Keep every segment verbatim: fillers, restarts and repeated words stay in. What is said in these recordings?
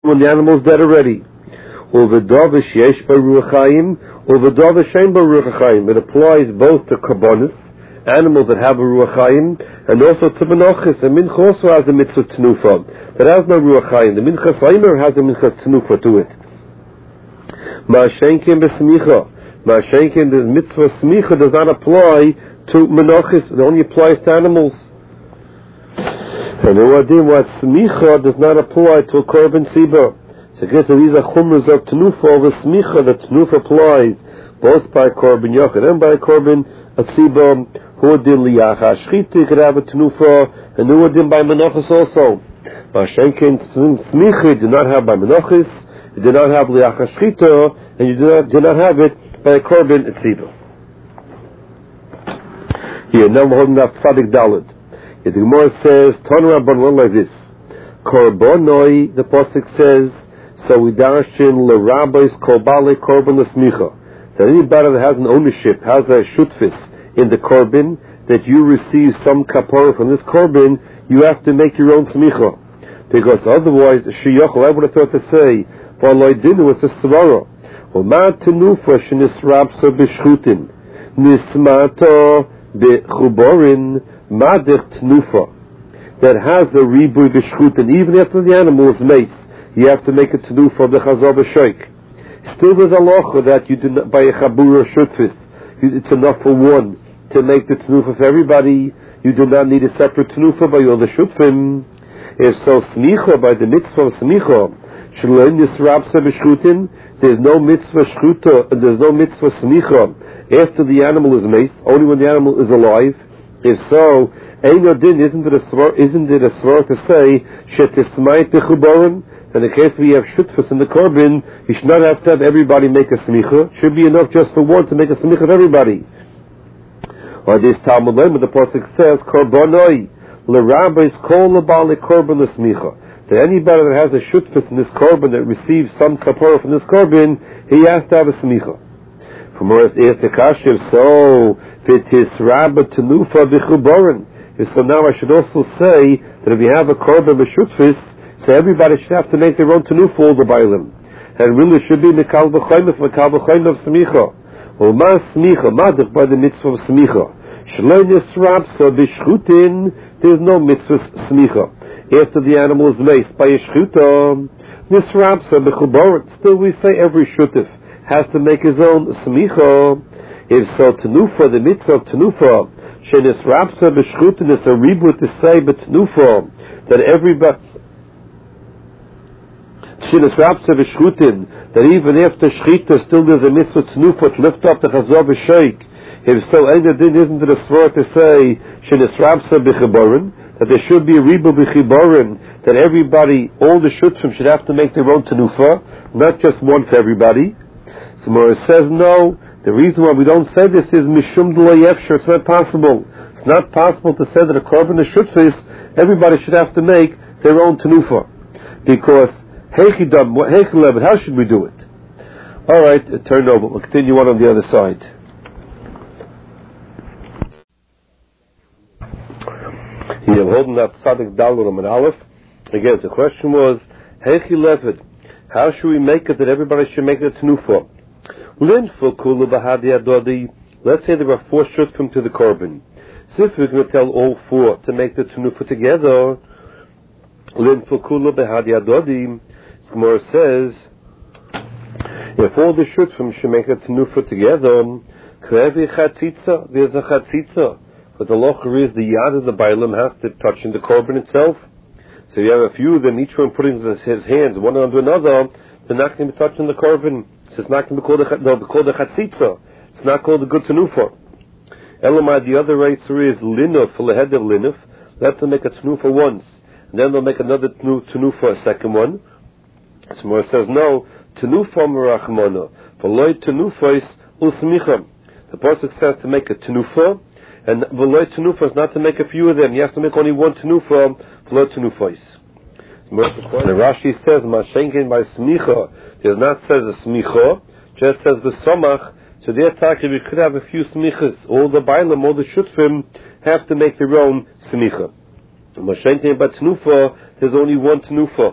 when the animal's dead already. Uvedavish yesh baruch chaim, uvedavish shein baruch chaim. It applies both to karbonis, animals that have a ruach chaim, and also to menachis. And mincha also has a mitzvah tenufa that has no ruach chaim. The mincha saimer has a mincha tenufa to it. Ma'ashenkin b'smicha. Ma'ashenkin, the mitzvah smicha does not apply to menachis. It only applies to animals. And what smicha does not apply to a korban siba. So I guess these are chumras of tenufa over smicha. That tenufa applies both by korban yachid and by korban asiba. Huadin liyacha shchita could have a tenufa, and huadin by menachis also. Mashenkin smicha did not have by menachis, it did not have liyacha shchita, and you did not, did not have it by a korban asiba. Here, now we're holding up Tzadik Daled. The Gemara says, Tanu Rabbanan like this. Korbonoi, the pasuk says, so we darshin l'rabbis korbale korban l'smicha. That anybody that has an ownership, has a shutfis in the korban, that you receive some kapara from this korban, you have to make your own smicha. Because otherwise, shiyachol, I would have thought to say, for loydinu, it's a svara. Oma tenufa shenisrabsa b'shchutin, nismato b'chuborin, madich tenufa, that has a ribuy b'shchutin, even after the animal is maced, you have to make a tenufa of the chazor b'shoik. Still there's a locha that you do not, by a chabura shutfis, it's enough for one to make the tenufa for everybody. You do not need a separate tenufa by all the shutfim. If so, smicha, by the mitzvah of smicha, sh'lo nisrabsa b'shchutin, there's no mitzvah shchuta, and there's no mitzvah smicha after the animal is maced, only when the animal is alive. If so, Ein Odin, isn't it a svar, isn't it a svar to say, shetismait bechuborim? In the case we have shutfus in the korban, you should not have to have everybody make a smicha. It should be enough just for one to make a smicha of everybody. Or this Talmud Lema, the pasuk says, Korbonoi, l'rabbis kol l'bali korban l'smicha. That anybody that has a shutfus in this korban that receives some kapara from this korban, he has to have a smicha. From where it's the kashiv, so v'tis rabba tenufa b'chuborin. So now I should also say that if you have a korban b'shutfis, so everybody should have to make their own tenufa, all the bailim. And really should be mekal b'choynef, mekal b'choynef of smicha. Well, ma smicha, madich by the mitzvah of smicha. Shloi nisrabsa b'shchutin, there's no mitzvah smicha. After the animal is maced by a shchuta, nisrabsa b'chuborin, still we say every shutif has to make his own smicha. If so, tenufa, the mitzvah of tenufa, shenisrabsa b'shchutin is a ribut to say, but tenufa, that everybody, that even after shchita still there's a mitzvah tenufa to lift up the chazor b'sheik. If so, Ein isn't it a svar to say shenisrabsa b'chiborin, that there should be a ribu b'chiborin, that everybody, all the shutfim should have to make their own tenufa, not just one for everybody. So Mora says no. The reason why we don't say this is mishum d'lo yefshar. It's not possible. It's not possible to say that a korban is shutfis, everybody should have to make their own tenufa, because how should we do it? All right, turn over. We'll continue on on the other side. Here, I'm holding up Tzadik Daled and Aleph. Again, the question was, Heichi Levid, how should we make it that everybody should make the tenufa? Let's say there are four shutfim to the korban. So if we're going to tell all four to make the tenufa together, Gemara says, if all the shutfim should make a tenufa together, there's a chatzitza. But the locher is the yad of the bailam has to touch in the korban itself. So you have a few of them, each one putting his hands one under another, they're not going to be touching the korban. So it's not going to be called a, they'll be called a chatzitza. It's not called a good tenufa. Elamai, the other answer is linuf, for the head of linuf. Let them make a tenufa once, and then they'll make another tenufa, a second one. So it says no, tenufa merachmana, for loy tenufais usmicha. The pasuk says to make a tenufa, and loy tenufa is not to make a few of them. You have to make only one tenufa for loy tenufais. The Rashi says mashenkin by smicha. It does not say the smicha, just says the somach. So there, Taki, we could have a few smichas. All the bailam, all the shutfim have to make their own smicha. Mashenkin by tenufa, there's only one tenufa.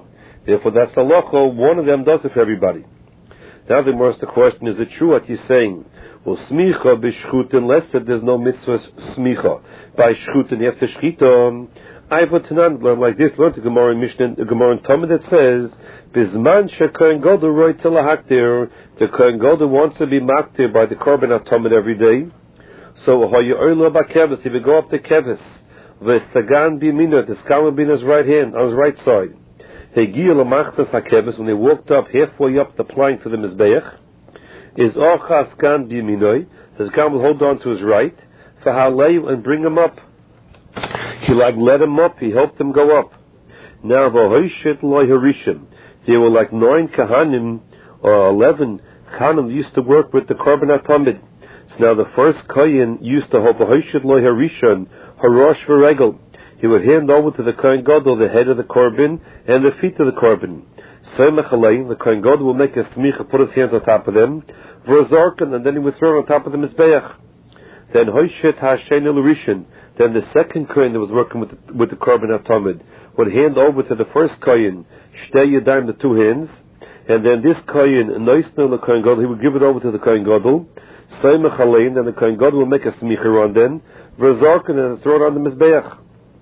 Therefore, that's the locho. One of them does it for everybody. Now, the most the question is: it true what you're saying? Well, smicha b'shchutin, unless that there's no mitzvah smicha by shchutin, you have to shchita. I put learn like this. Learn the Gemara in Mishnah, the Gemara in Talmud that says, "Bizman shekohen gadol roy tilahaktir." The kohen gadol wants to be maktir by the korban at Talmud every day. So, hoyu oilo b'keves. He would go up the keves. V'sagan b'mina, the skal would be in his right hand, on his right side. Hegiel l'machtas hakeves, when they walked up halfway up the plank to the mizbeach, is ochas gan b'minoi. The skal will hold on to his right, v'halei, and bring him up. He like let him up. He helped him go up. Now v'hoishit loy harishim. There were like nine kahanim or eleven kahanim used to work with the korban atamid. So now the first kohen used to hold v'hoishit loy harishon harosh v'regel. He would hand over to the kohen gadol the head of the korban and the feet of the korban. So mechalei, the kohen gadol will make a smicha, put his hands on top of them, v'razarkan, and then he would throw it on top of the mizbeach. Then hoishit hasheni l'rishon. Then the second kohen that was working with the, with the korban atamid would hand over to the first kohen shtei yadayim, the two hands, and then this kohen noisnu the kohen gadol, he would give it over to the kohen gadol. Say mechalein, then the kohen gadol will make a smicha on them, v'razarkan, and throw it on the mizbeach.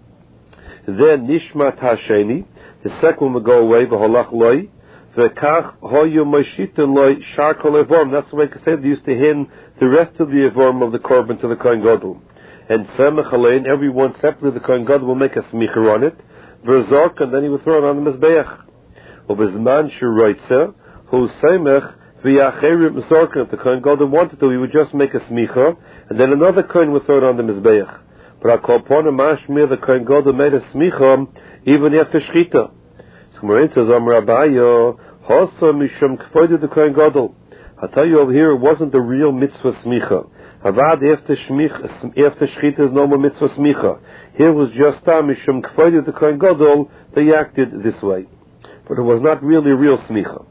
Then nishmat hasheni, the second one would go away, v'holach loy, v'kach hoyu moishitin loy shar kol evorm. That's the way Kased used to hand the rest of the evorm of the korban to the kohen gadol. And semechalein, everyone separately, the kohen gadol will make a smicha on it, v'razark, and then he would throw it on the mizbeach. Ubezman shuraitza, hu semech v'yacherim mizarka. If the kohen gadol wanted to, he would just make a smicha, and then another kohen would throw it on the mizbeach. But I call upon a mashmir, the kohen gadol made a smicha even after shchita. So Gemara says, Amar Abaye, hasa mishum k'foidu the kohen gadol. I tell you over here, it wasn't the real mitzvah smicha. Avad after after shchita is no more mitzvah smicha. Here was just a mishum k'foidu the kohen gadol. They acted this way, but it was not really a real smicha.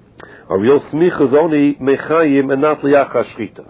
A real smicha is only mechayim and not liachas shchita.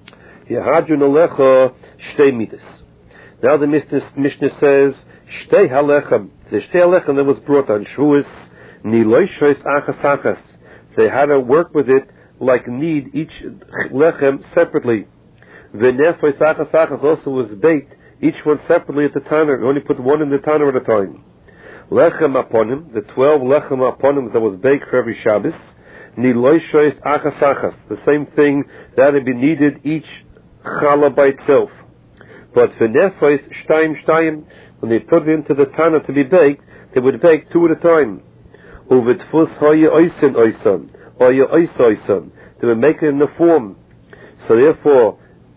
Yehadru nalecha shtei midas. Now the Mishnah says, Shtei halechem. The Shtei halechem that was brought on Shavuos, Niloi shois achas achas. They had to work with it like need each lechem separately. V'nefos achas achas also was baked, each one separately at the tanner. You only put one in the tanner at a time. Lechem upon him, the twelve lechem upon him that was baked for every Shabbos, Niloi shois achas achas. The same thing that had been needed each challah by itself. But for nefos shtayim shtayim, when they put it into the tanner to be baked, they would bake two at a time. Uvetfus hoye oisen oison, oye ois oison. They would make it in the form. So therefore,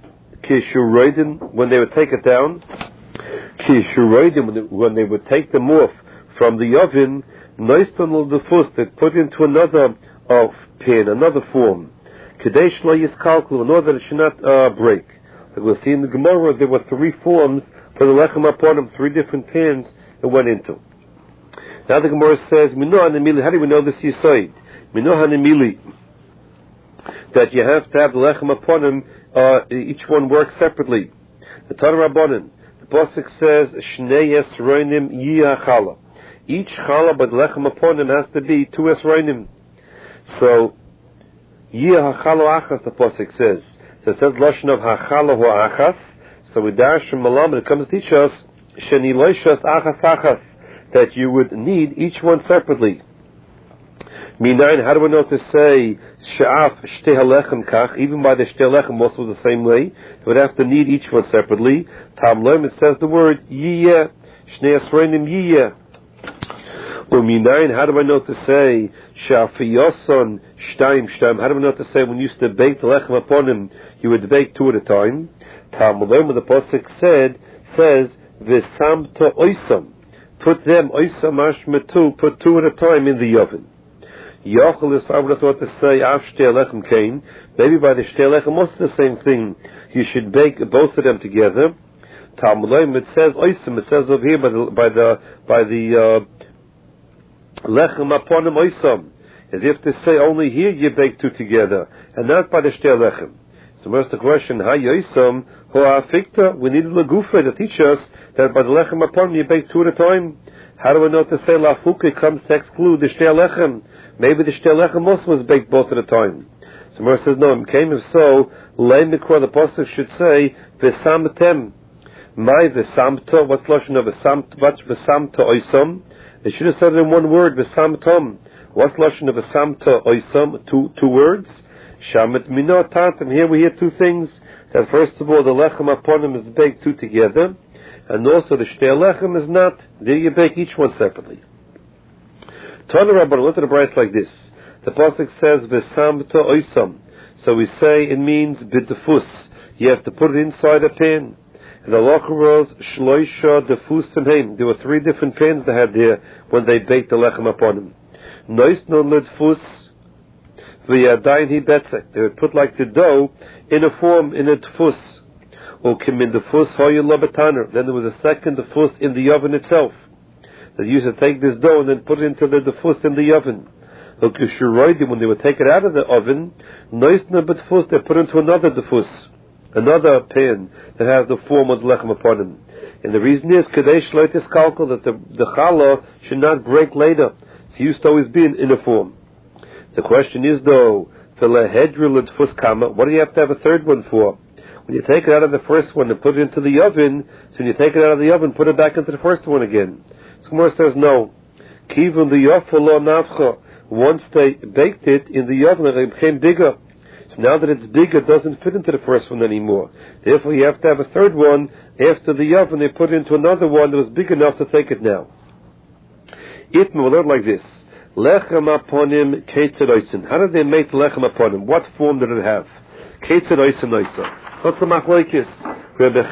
kishuroidim, when they would take it down, kishuroidim, when, when they would take them off from the oven, noiston will defus, they put into another of pan, another form. Kadesh lo yiskalklu, in order that it should not uh, break. We'll see in the Gemara there were three forms for the lechem upon them, three different pans it went into. Now the Gemara says, Mino hanemili, how do we know this yisoid? Mino hanemili, that you have to have the lechem upon them, uh, each one works separately. The Tanna Rabbanan, the Pasuk says, Shnei esroinim yiyah chala. Each chala, but the lechem upon them has to be two esroinim. So, yiyah chalo achas, the Pasuk says. So it says Lashon of Hachala Hu Achas. So we dash from Malam, it comes to teach us Sheni Loishas Achas Achas, that you would need each one separately. Minayin, how do we know to say Sha'af Shtei Halechem Kach? Even by the Shtei Halechem also was the same way. You would have to need each one separately. Tam Lem, it says the word Yiyeh, Shnei Asroinim Yiyeh. Uminayin, how do I know to say Shafiyoson Shtaim Shtaim? How do I know to say when you used to bake the lechem upon him, you would bake two at a time? Talmudem, the Pasuk said says V'samta oisam, put them oisam ashmetu, put two at a time in the oven. Yochel is I would have thought to say Av Shtei Lechem Kain. Maybe by the Shtei Lechem also the same thing. You should bake both of them together. Talmudem, it says oisam. It says over here by the by the by the uh, lechem upon him oisam, as if to say only here you bake two together, and not by the shtei lechem. So where's the question? Ha yoisam ho afikta? We need a lagufa to teach us that by the lechem upon him you bake two at a time. How do we know to say lafuke comes to exclude the shtei lechem? Maybe the shtei lechem also was baked both at a time. So Mer says no. It came if so. Lei mikra, the pasuk should say v'samtem. My v'samto. What's lashon of v'samt? What's v'samto oisam? It should have said it in one word v'samtom. What's lashon of v'samto oisam? Two two words. Shamet minot tatam. Here we hear two things. That first of all, the lechem upon him is baked two together, and also the shtei lechem is not. There you bake each one separately. Tana Rabban, look at the price like this. The pasuk says v'samto oisam, so we say it means b'defus. You have to put it inside a pan. And the halacha was shloisha defusim heim. There were three different pans they had there when they baked the lechem upon him. Nois non ledfus v'yadayin hi betzek. They would put like the dough in a form, in a tefus. Or kim in the fus hoyu labataner. Then there was a second tefus in the oven itself. They used to take this dough and then put it into the tefus in the oven. When they would take it out of the oven, noisna betfus, they put it into another tefus, another pan that has the form of the lechem upon it. And the reason is kadesh loitis kalkul, that the, the challah should not break later. It used to always be in, in a form. The question is though, what do you have to have a third one for? When you take it out of the first one and put it into the oven, so when you take it out of the oven, put it back into the first one again. So Gemara says no. Kivun the yofalo nafcha. Once they baked it in the oven, it became bigger. So now that it's bigger, it doesn't fit into the first one anymore. Therefore, you have to have a third one. After the oven, they put it into another one that was big enough to take it now. Itma, we'll learn like this. Lechem aponim ketzed oisin. How did they make the lechem aponim? What form did it have? Ketzed oisin oisa. What's the machlokes?